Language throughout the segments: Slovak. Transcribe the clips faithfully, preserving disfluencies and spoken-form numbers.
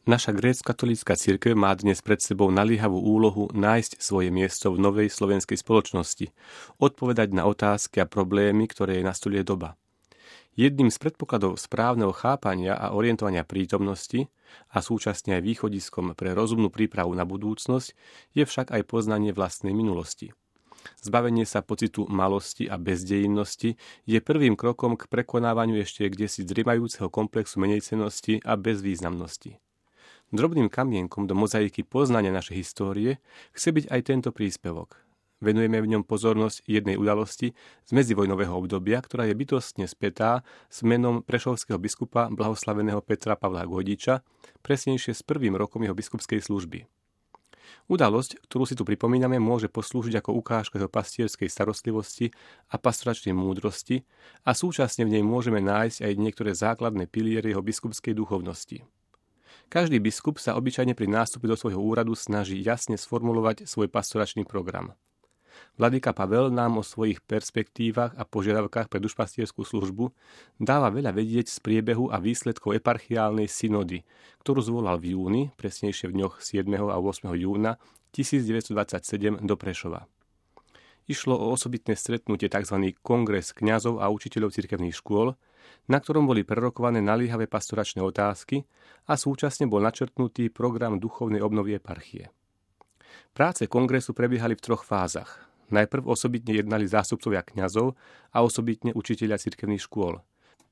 Naša grécko-katolícka cirkev má dnes pred sebou naliehavú úlohu nájsť svoje miesto v novej slovenskej spoločnosti, odpovedať na otázky a problémy, ktoré jej nastoluje doba. Jedným z predpokladov správneho chápania a orientovania prítomnosti a súčasne aj východiskom pre rozumnú prípravu na budúcnosť je však aj poznanie vlastnej minulosti. Zbavenie sa pocitu malosti a bezdejinnosti je prvým krokom k prekonávaniu ešte kdesi zdriemajúceho komplexu menejcennosti a bezvýznamnosti. Drobným kamienkom do mozaiky poznania našej histórie chce byť aj tento príspevok. Venujeme v ňom pozornosť jednej udalosti z medzivojnového obdobia, ktorá je bytostne spätá s menom prešovského biskupa blahoslaveného Petra Pavla Gojdiča, presnejšie s prvým rokom jeho biskupskej služby. Udalosť, ktorú si tu pripomíname, môže poslúžiť ako ukážka jeho pastierskej starostlivosti a pastoračnej múdrosti a súčasne v nej môžeme nájsť aj niektoré základné piliery jeho biskupskej duchovnosti. Každý biskup sa obyčajne pri nástupe do svojho úradu snaží jasne sformulovať svoj pastoračný program. Vladyka Pavel nám o svojich perspektívach a požiadavkách pre dušpastierskú službu dáva veľa vedieť z priebehu a výsledkov eparchiálnej synody, ktorú zvolal v júni, presnejšie v dňoch siedmeho a ôsmeho júna tisícdeväťstodvadsaťsedem do Prešova. Išlo o osobitné stretnutie tzv. Kongres kňazov a učiteľov cirkevných škôl, na ktorom boli prerokované naliehavé pastoračné otázky a súčasne bol načrtnutý program duchovnej obnovy eparchie. Práce kongresu prebiehali v troch fázach. Najprv osobitne jednali zástupcovia kňazov a osobitne učitelia cirkevných škôl.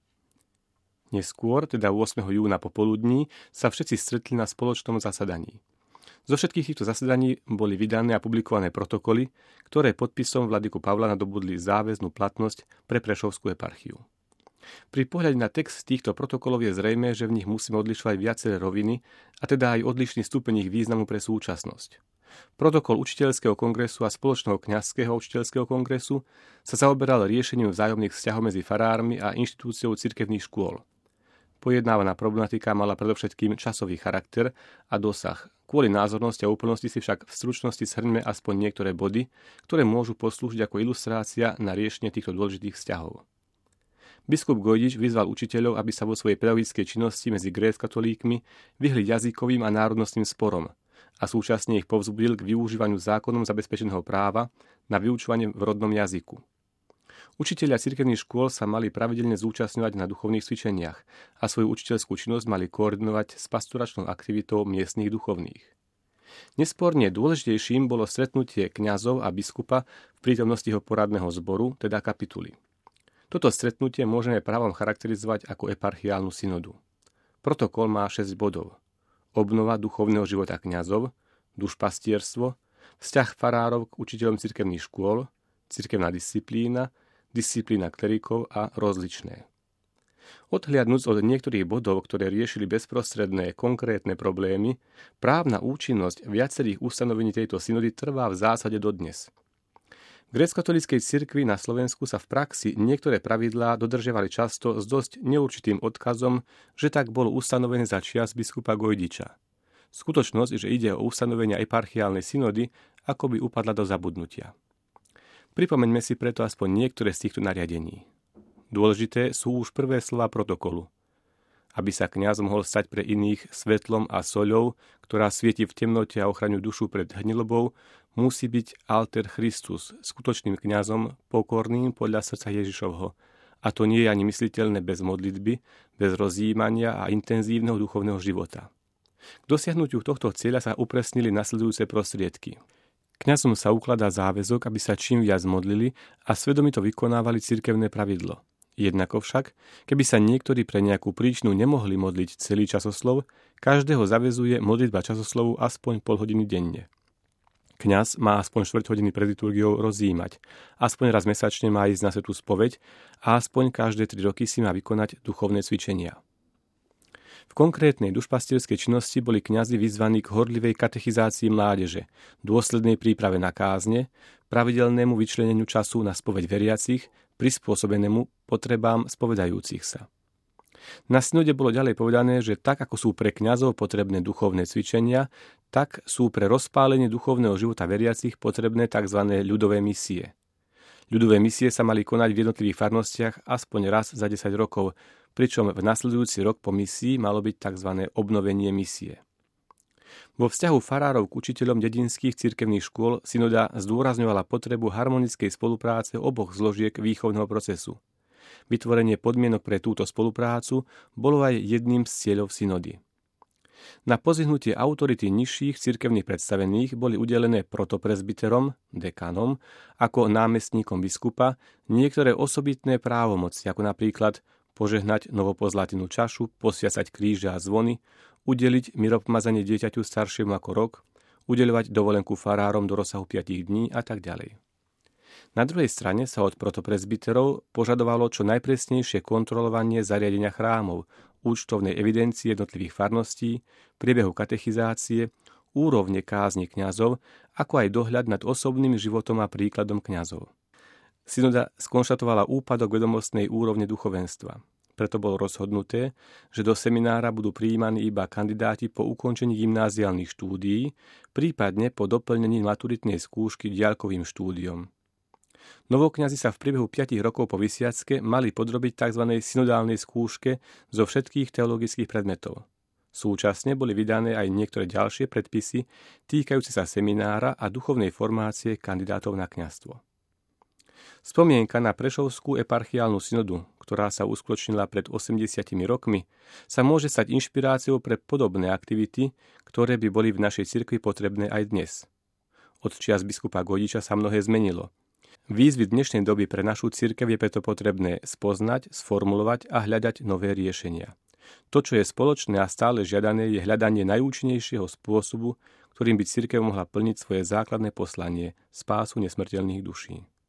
Neskôr, teda ôsmeho júna popoludní, sa všetci stretli na spoločnom zasadaní. Zo všetkých týchto zasadaní boli vydané a publikované protokoly, ktoré podpisom vladyku Pavla nadobudli záväznú platnosť pre Prešovskú eparchiu. Pri pohľade na text týchto protokolov je zrejmé, že v nich musíme odlišovať viaceré roviny, a teda aj odlišný stupeň ich významu pre súčasnosť. Protokol učiteľského kongresu a spoločného kňazského učiteľského kongresu sa zaoberal riešením vzájomných vzťahov medzi farármi a inštitúciou cirkevných škôl. Pojednávaná problematika mala predovšetkým časový charakter a dosah. Kvôli názornosti a úplnosti si však v stručnosti shrňme aspoň niektoré body, ktoré môžu poslúžiť ako ilustrácia na riešenie týchto dôležitých vzťahov. Biskup Gojdič vyzval učiteľov, aby sa vo svojej pedagogickej činnosti medzi gréckatolíkmi vyhli jazykovým a národnostným sporom a súčasne ich povzbudil k využívaniu zákonom zabezpečeného práva na vyučovanie v rodnom jazyku. Učitelia cirkevných škôl sa mali pravidelne zúčastňovať na duchovných cvičeniach a svoju učiteľskú činnosť mali koordinovať s pastoračnou aktivitou miestnych duchovných. Nesporne dôležitejším bolo stretnutie kňazov a biskupa v prítomnosti jeho poradného zboru, teda kapituly. Toto stretnutie môžeme právom charakterizovať ako eparchiálnu synodu. Protokol má šesť bodov. Obnova duchovného života kňazov, dušpastierstvo, vzťah farárov k učiteľom cirkevných škôl, cirkevná disciplína, disciplína klerikov a rozličné. Odhliadnúc od niektorých bodov, ktoré riešili bezprostredné, konkrétne problémy, právna účinnosť viacerých ustanovení tejto synody trvá v zásade dodnes. V gréckokatolíckej cirkvi na Slovensku sa v praxi niektoré pravidlá dodržiavali často s dosť neurčitým odkazom, že tak bolo ustanovené za čias biskupa Gojdiča. Skutočnosť, že ide o ustanovenia eparchiálnej synody, akoby upadla do zabudnutia. Pripomeňme si preto aspoň niektoré z týchto nariadení. Dôležité sú už prvé slová protokolu. Aby sa kňaz mohol stať pre iných svetlom a soľou, ktorá svieti v temnote a ochraňuje dušu pred hnilobou, musí byť alter Christus, skutočným kňazom, pokorným podľa srdca Ježišovho. A to nie je ani mysliteľné bez modlitby, bez rozjímania a intenzívneho duchovného života. K dosiahnutiu tohto cieľa sa upresnili nasledujúce prostriedky. Kňazom sa ukladá záväzok, aby sa čím viac modlili a svedomito vykonávali cirkevné pravidlo. Jednako však, keby sa niektorí pre nejakú príčinu nemohli modliť celý časoslov, každého zaväzuje modlitba časoslovu aspoň pol hodiny denne. Kňaz má aspoň štvrť hodiny pred liturgiou rozjímať, aspoň raz mesačne má ísť na svätú spoveď a aspoň každé tri roky si má vykonať duchovné cvičenia. V konkrétnej dušpastierskej činnosti boli kňazi vyzvaní k horlivej katechizácii mládeže, dôslednej príprave na kázne, pravidelnému vyčleneniu času na spoveď veriacich, prispôsobenému potrebám spovedajúcich sa. Na synode bolo ďalej povedané, že tak ako sú pre kňazov potrebné duchovné cvičenia, tak sú pre rozpálenie duchovného života veriacich potrebné tzv. Ľudové misie. Ľudové misie sa mali konať v jednotlivých farnostiach aspoň raz za desať rokov, pričom v nasledujúci rok po misii malo byť tzv. Obnovenie misie. Vo vzťahu farárov k učiteľom dedinských cirkevných škôl synoda zdôrazňovala potrebu harmonickej spolupráce oboch zložiek výchovného procesu. Vytvorenie podmienok pre túto spoluprácu bolo aj jedným z cieľov synody. Na pozvihnutie autority nižších cirkevných predstavených boli udelené protopresbyterom, dekanom, ako námestníkom biskupa niektoré osobitné právomoci, ako napríklad požehnať novopozlatenú čašu, posviacať kríže a zvony, udeliť miropomazanie dieťaťu staršiemu ako rok, udeľovať dovolenku farárom do rozsahu piatich dní a tak ďalej. Na druhej strane sa od protopresbyterov požadovalo čo najpresnejšie kontrolovanie zariadenia chrámov, účtovnej evidencie jednotlivých farností, priebehu katechizácie, úrovne kázni kňazov, ako aj dohľad nad osobným životom a príkladom kňazov. Synoda skonštatovala úpadok vedomostnej úrovne duchovenstva. Preto bolo rozhodnuté, že do seminára budú prijímaní iba kandidáti po ukončení gymnáziálnych štúdií, prípadne po doplnení maturitnej skúšky diaľkovým štúdiom. Novokňazi sa v priebehu piatich rokov po vysviacke mali podrobiť tzv. Synodálnej skúške zo všetkých teologických predmetov. Súčasne boli vydané aj niektoré ďalšie predpisy týkajúce sa seminára a duchovnej formácie kandidátov na kňazstvo. Spomienka na Prešovskú eparchiálnu synodu, ktorá sa uskutočnila pred osemdesiatimi rokmi, sa môže stať inšpiráciou pre podobné aktivity, ktoré by boli v našej cirkvi potrebné aj dnes. Od čias biskupa Godiča sa mnohé zmenilo. Výzvy dnešnej doby pre našu cirkev je preto potrebné spoznať, sformulovať a hľadať nové riešenia. To, čo je spoločné a stále žiadané, je hľadanie najúčinnejšieho spôsobu, ktorým by cirkev mohla plniť svoje základné poslanie, spásu nesmrteľných duší.